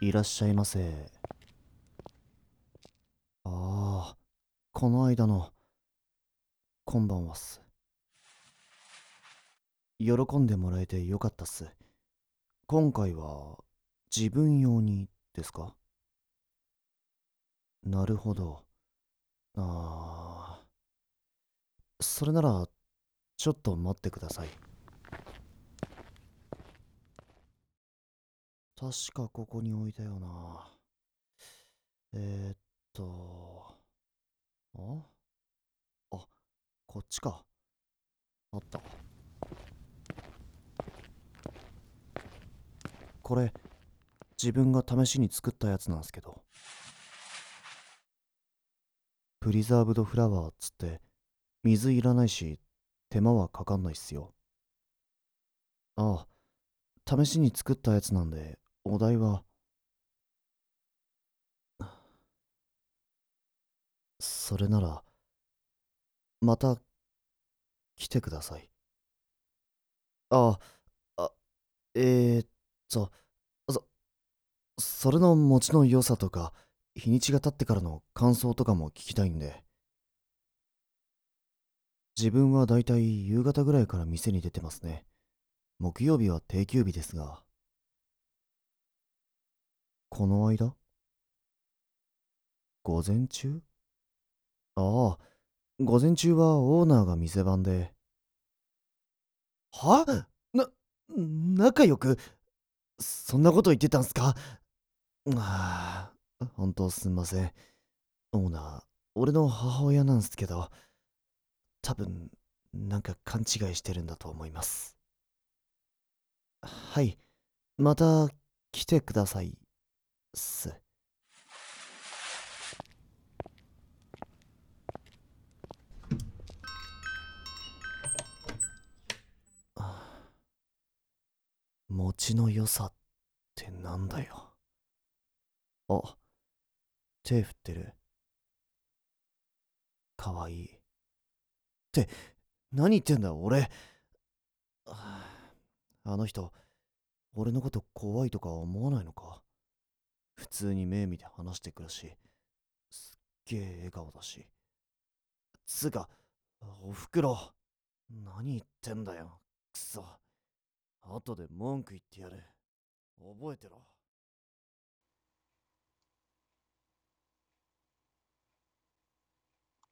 いらっしゃいませ。ああ、この間の、こんばんはっす。喜んでもらえてよかったっす。今回は、自分用にですか？なるほど。ああ、それなら、ちょっと待ってください。確かここに置いたよな。えー、っと、ああ、こっちか。あった。これ、自分が試しに作ったやつなんすけど。プリザーブドフラワーっつって、水いらないし、手間はかかんないっすよ。ああ、試しに作ったやつなんで、お題は、それなら、また来てください。ああ、えーっと、そ、それの餅の良さとか、日にちが経ってからの感想とかも聞きたいんで、自分はだいたい夕方ぐらいから店に出てますね。木曜日は定休日ですが、この間午前中。ああ、午前中はオーナーが店番で。はな、仲良く、そんなこと言ってたんすか？ああ、本当すんません。オーナー、俺の母親なんすけど、多分、なんか勘違いしてるんだと思います。はい、また来てくださいっす。餅の良さってなんだよ。あ、手振ってる。かわいい。って、何言ってんだ、俺。あの人、俺のこと怖いとか思わないのか？普通に目見て話してくるし、すっげえ笑顔だし。つうか、おふくろ、何言ってんだよ、くそ。後で文句言ってやる。覚えてろ。